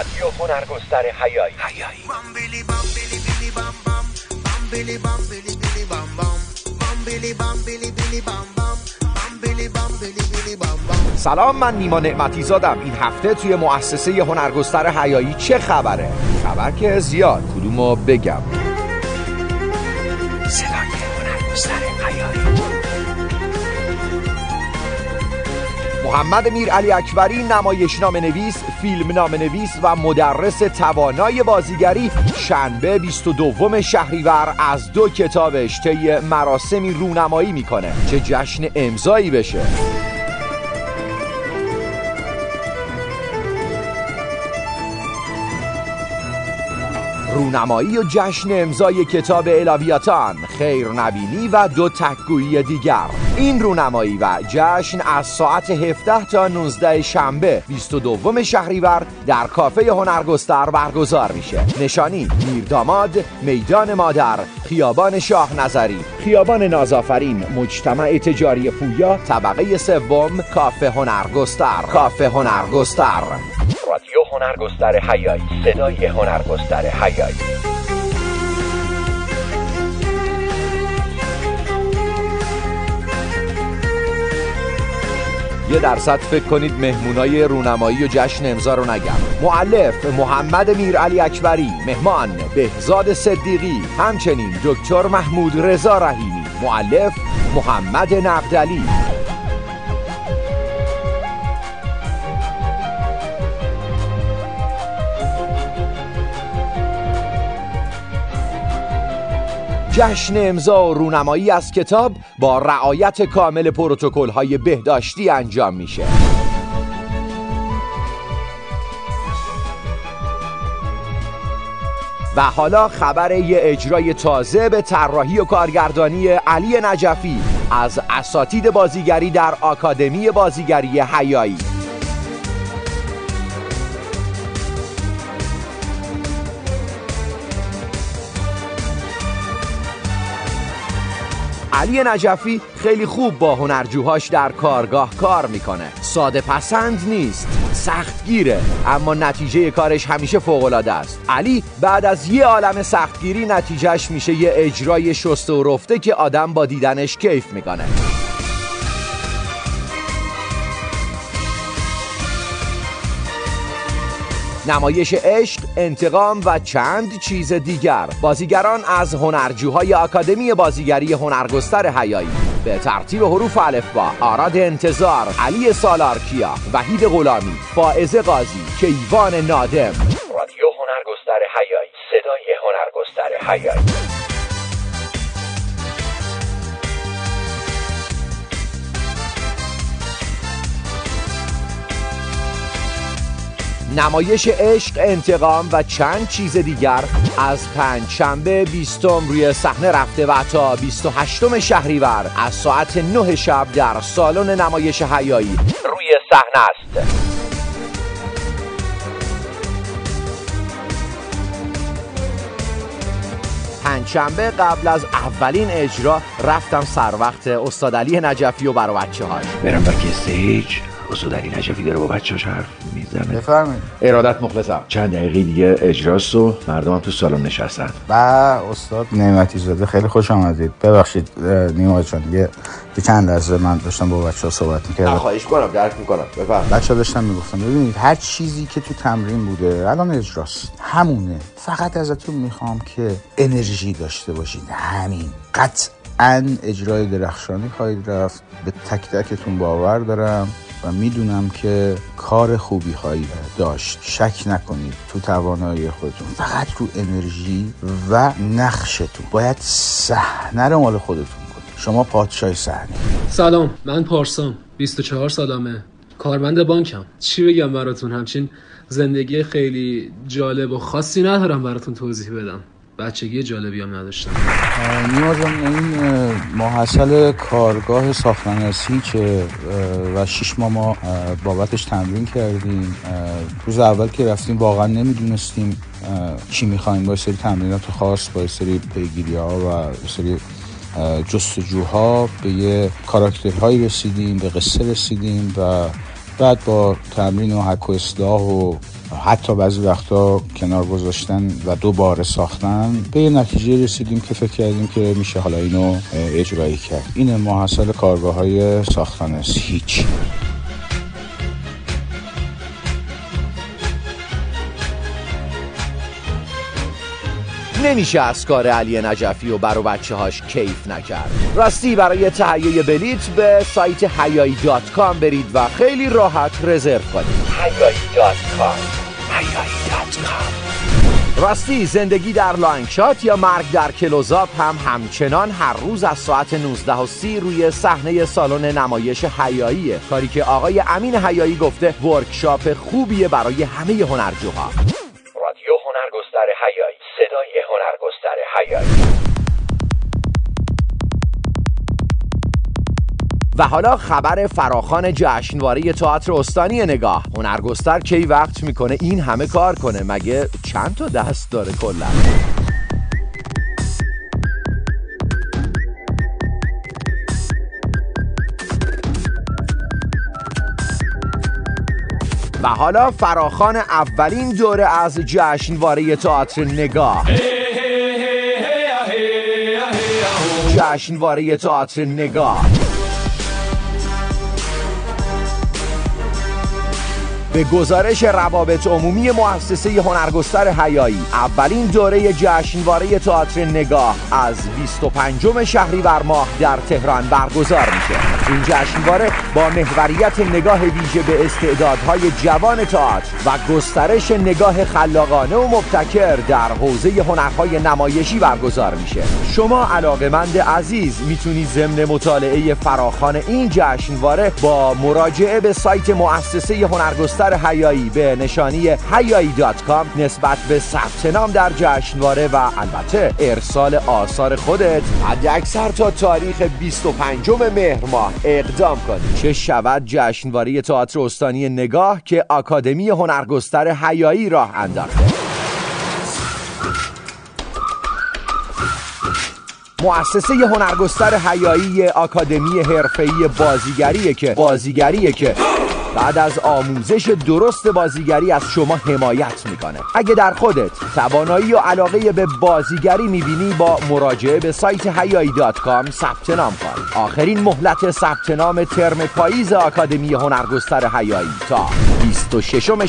رادیو هنرگستر حیایی. سلام، من نیما نعمتی زادم. این هفته توی مؤسسه هنرگستر حیایی چه خبره؟ خبر که زیاد، کدومو بگم؟ صدای هنرگستر حیایی. محمد میرعلی اکبری، نمایشنامه نویس، فیلم نامه نویس و مدرس توانای بازیگری، شنبه 22 شهریور از 2 کتابش طی مراسمی رونمایی میکنه. چه جشن امضایی بشه! رونمایی و جشن امضای کتاب الویاتان، خیرنبینی و 2 تک‌گویی دیگر. این رونمایی و جشن از ساعت 17 تا 19 شنبه 22 شهریور در کافه هنرگستر برگزار میشه. نشانی: میرداماد، میدان مادر، خیابان شاه نظری، خیابان نازآفرین، مجتمع تجاری پویا، طبقه 3، کافه هنرگستر. کافه هنرگستر. رادیو هنرگستر حیایی، صدای هنرگستر حیایی. یه درصد فکر کنید مهمونای رونمایی و جشن امضا رو نگم. مؤلف محمد میرعلی اکبری، مهمان بهزاد صدیقی، همچنین دکتر محمود رضا رحیمی، مؤلف محمد نقدلی. جشن امضا و رونمایی از کتاب با رعایت کامل پروتکل‌های بهداشتی انجام میشه. و حالا خبر یه اجرای تازه به طراحی و کارگردانی علی نجفی از اساتید بازیگری در آکادمی بازیگری حیایی. علی نجفی خیلی خوب با هنرجوهاش در کارگاه کار میکنه. ساده پسند نیست، سختگیره، اما نتیجه کارش همیشه فوق‌العاده است. علی بعد از یه عالم سختگیری نتیجهش میشه یه اجرای شسته و رفته که آدم با دیدنش کیف میکنه. نمایش عشق، انتقام و چند چیز دیگر. بازیگران از هنرجوهای آکادمی بازیگری هنرگستر حیایی به ترتیب حروف الفبا: آراد انتظار، علی سالارکیا، وحید غلامی، فائزه قاضی، کیوان نادم. رادیو هنرگستر حیایی، صدای هنرگستر حیایی. نمایش عشق، انتقام و چند چیز دیگر از 5 شنبه 20 روی صحنه رفته و تا 28 شهریور از ساعت 9 شب در سالن نمایش حیایی روی صحنه است. پنجشنبه قبل از اولین اجرا رفتم سر وقت استاد علی نجفی و برای بچه‌هاش. برم بک استیج. استاد علی نجفی داره با بچه‌هاش حرف میزنه. بفرمایید. ارادت مخلصم. چند دقیقه دیگه اجراست و مردم هم تو سالن نشستن. با استاد نعمتی زاده خیلی خوش آمدید. ببخشید نیما جان، یه چند لحظه من داشتم با بچه‌ها صحبت می‌کردم. خواهش کنم، درک می‌کنم. بفرمایید. بچه‌ها داشتن میگفتن ببینید هر چیزی که تو تمرین بوده الان اجراست، همونه. فقط ازتون میخوام که انرژی داشته باشید. همین. قطعاً اجرای درخشانی خواهید رفت. به تک تکتون باور دارم و میدونم که کار خوبی خواهید داشت. شک نکنید تو توانایی خودتون، فقط رو انرژی و نقشتون. باید صحنه رو مال خودتون کنید. شما پادشاه صحنه. سلام، من پارسام، 24 سالمه، کارمند بانکم. چی بگم براتون، همچین زندگی خیلی جالب و خاصی ندارم براتون توضیح بدم. بچگی جالبی هم نداشتم. نیما جان، این محصل کارگاه ساختمان‌هندسی که و 6 ماه ما بابتش تمرین کردیم. روز اول که رفتیم واقعا نمیدونستیم چی میخوایم. با سری تمرینات خاص، با سری پیگیری‌ها و سری جستجوها به یه کاراکترهایی رسیدیم، به قصه رسیدیم و بعد با تمرین و حک و اصلاح و حتی بعضی وقتا کنار گذاشتن و دوباره ساختن، به یه نتیجه رسیدیم که فکر کردیم که میشه حالا اینو اجرایی کرد. این ماحصل کارگاه‌های ساختن است. هیچ. نمیشه از کار علی نجفی و برو بچه هاش کیف نکرد. راستی برای تهیه بلیت به سایت hayai.com برید و خیلی راحت رزرو کنید. hayai.com. راستی زندگی در لانگشات یا مرگ در کلوزآپ هم همچنان هر روز از ساعت 19:30 روی صحنه سالن نمایش حیاییه، کاری که آقای امین حیایی گفته ورکشاپ خوبیه برای همه هنرجوها. رادیو هنرگستر حیایی، صدای هنرگستر حیایی. و حالا خبر فراخوان جشنواره تئاتر استانی نگاه. هنرگستر کی وقت میکنه این همه کار کنه؟ مگه چند تا دست داره کلا؟ و حالا فراخوان اولین دوره از جشنواره تئاتر نگاه. جشنواره تئاتر نگاه به گزارش روابط عمومی مؤسسه هنرگستر حیایی، اولین دوره جشنواره تئاتر نگاه از 25 شهریور ماه در تهران برگزار میشه. این جشنواره با محوریت نگاه ویژه به استعدادهای جوان تئاتر و گسترش نگاه خلاقانه و مبتکر در حوزه هنرهای نمایشی برگزار میشه. شما علاقه‌مند عزیز میتونید ضمن مطالعه فراخوان این جشنواره با مراجعه به سایت مؤسسه هنرگستر حیایی به نشانی hayai.com نسبت به ثبت نام در جشنواره و البته ارسال آثار خودت حداکثر تا تاریخ 25 مهر ماه اقدام کنید. چه شود جشنواره تئاتر استانی نگاه که آکادمی هنرگستر حیایی راه انداخته. مؤسسه هنرگستر حیایی آکادمی حرفه‌ای بازیگریه که بعد از آموزش درست بازیگری از شما حمایت میکنه. اگه در خودت توانایی و علاقه به بازیگری میبینی با مراجعه به سایت hayai.com ثبت نام کن. آخرین مهلت ثبت نام ترم پاییز آکادمی هنرگستر حیایی تا 26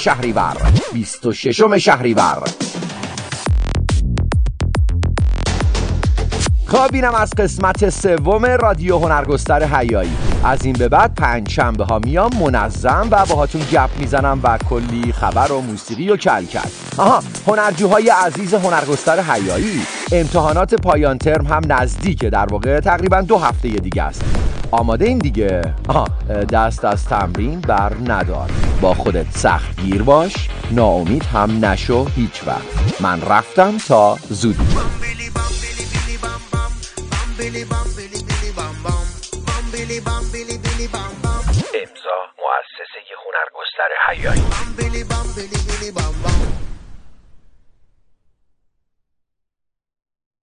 شهریور. خب اینم از قسمت سوم رادیو هنرگستر حیایی. از این به بعد پنجشنبه ها میام منظم و باهاتون گپ میزنم و کلی خبر و موسیقی و کلکل. هنرجوهای عزیز هنرگستر حیایی، امتحانات پایان ترم هم نزدیکه، در واقع تقریبا 2 هفته دیگه است. آماده این دیگه؟ دست از تمرین بر ندار، با خودت سخت گیر باش، ناامید هم نشو هیچ وقت. من رفتم تا زودی. امضا مؤسسه هنرگستر حیایی.